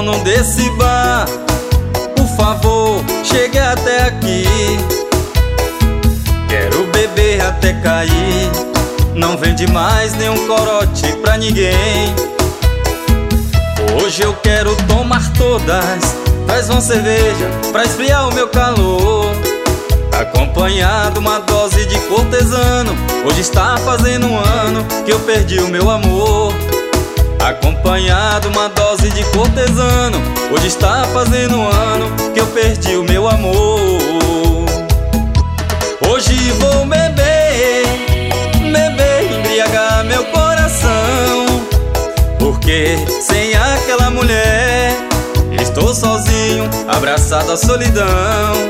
dono desse bar, por favor, chegue até aqui. Quero beber até cair, não vende mais nenhum corote pra ninguém. Hoje eu quero tomar todas, traz uma cerveja pra esfriar o meu calor. Acompanhado uma dose de cortesano, hoje está fazendo um ano que eu perdi o meu amor. Acompanhado uma dose de cortesano, hoje está fazendo um ano que eu perdi o meu amor. Hoje vou beber, beber, embriagar meu coração, porque sem aquela mulher estou sozinho, abraçado à solidão.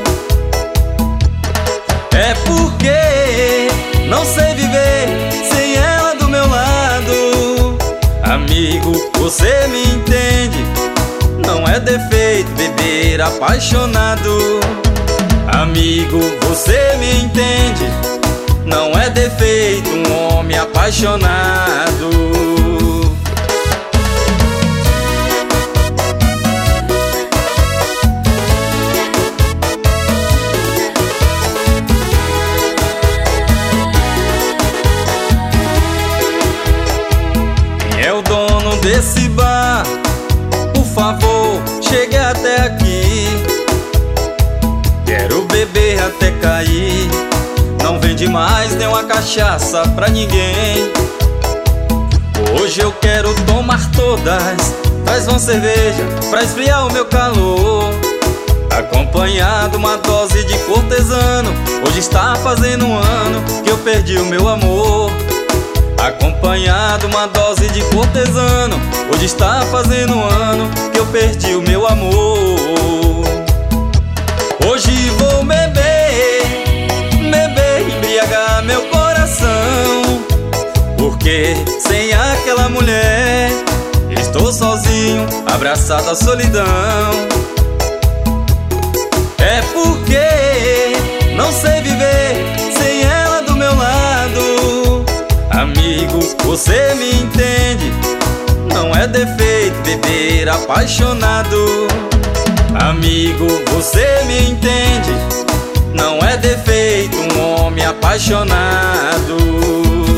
É porque não sei viver sem ela do meu lado. Amigo, você me entende, não é defeito beber apaixonado. Amigo, você me entende, não é defeito um homem apaixonado. É o dono desse bar, por favor, chegue até aqui. Quero beber até cair, não vende mais nenhuma cachaça pra ninguém. Hoje eu quero tomar todas, traz uma cerveja pra esfriar o meu calor. Acompanhado uma dose de cortesano, hoje está fazendo um ano que eu perdi o meu amor. Acompanhado uma dose de cortesano, hoje está fazendo um ano que eu perdi o meu amor. Hoje vou beber, beber, embriagar meu coração, porque sem aquela mulher estou sozinho, abraçado à solidão. É porque não sei viver sem ela do meu lado. Amigo, você me entende, não é defeito beber apaixonado. Amigo, você me entende, não é defeito um homem apaixonado.